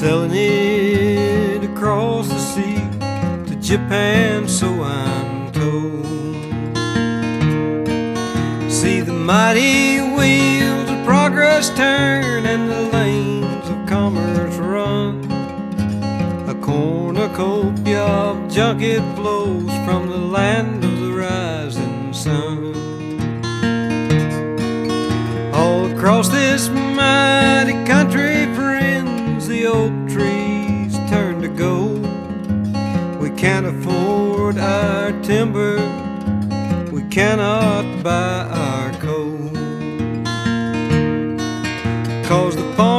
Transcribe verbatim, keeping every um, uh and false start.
selling it across the sea to Japan, so I'm told. See the mighty wheels of progress turn and the lanes of commerce run. A cornucopia of junket flows from the land of the rising sun. All across this mighty country, friends, the oak trees turn to gold. We can't afford our timber, we cannot buy